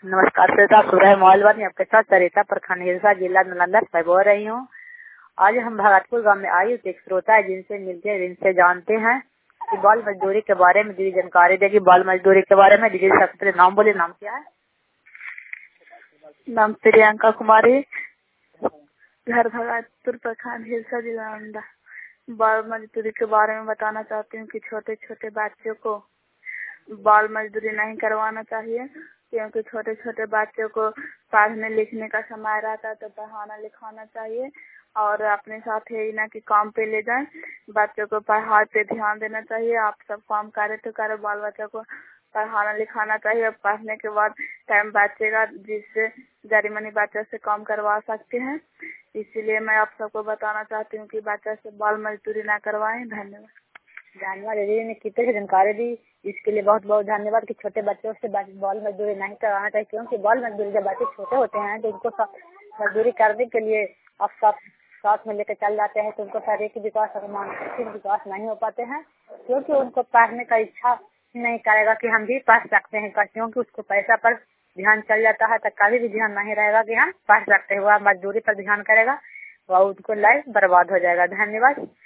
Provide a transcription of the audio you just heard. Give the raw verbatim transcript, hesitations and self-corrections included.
नमस्कार श्रोता, सुरह मोहलवानी आपके साथ सरिता प्रखंड हिलसा जिला नालंदा से बोल रही हूँ। आज हम भगतपुर गांव में आई एक श्रोता है जिनसे मिलते हैं, जिनसे जानते हैं कि बाल मजदूरी के बारे में दीदी जानकारी देगी। बाल मजदूरी के बारे में दीदी सबसे पहले नाम बोले। नाम क्या है? नाम प्रियंका कुमारी, घर भगतपुर प्रखंड हिलसा जिला नालंदा। बाल मजदूरी के बारे में बताना चाहती हूँ कि छोटे छोटे बच्चों को बाल मजदूरी नहीं करवाना चाहिए, क्योंकि छोटे छोटे बच्चों को पढ़ने लिखने का समय रहता है तो पढ़ाना लिखाना चाहिए और अपने साथ ही ना कि काम पे ले जाएं। बच्चों को पढ़ाई पे ध्यान देना चाहिए। आप सब काम करे तो करे, बाल बच्चों को पढ़ाना लिखाना चाहिए। पढ़ने के बाद टाइम बचेगा जिससे जरिमानी बच्चों से काम करवा सकते हैं। इसीलिए मैं आप सबको बताना चाहती हूँ कि बच्चों से बाल मजदूरी ना करवाएं। धन्यवाद। धन्यवाद दीदी ने कितने जानकारी दी, इसके लिए बहुत बहुत धन्यवाद। कि छोटे बच्चों से बाल मजदूरी नहीं करवाना चाहिए, क्योंकि बाल मजदूरी जब बच्चे छोटे होते हैं तो उनको मजदूरी करने के लिए आप साथ साथ में लेकर चल जाते हैं तो उनको शारीरिक विकास और मानसिक विकास नहीं हो पाते हैं, क्योंकि उनको पढ़ने का इच्छा नहीं करेगा कि हम भी पढ़ सकते हैं, क्योंकि उसको पैसा पर ध्यान चल जाता है तो कभी भी ध्यान नहीं रहेगा कि हम पढ़ सकते हैं। वह मजदूरी पर ध्यान करेगा, वह उनको लाइफ बर्बाद हो जाएगा। धन्यवाद।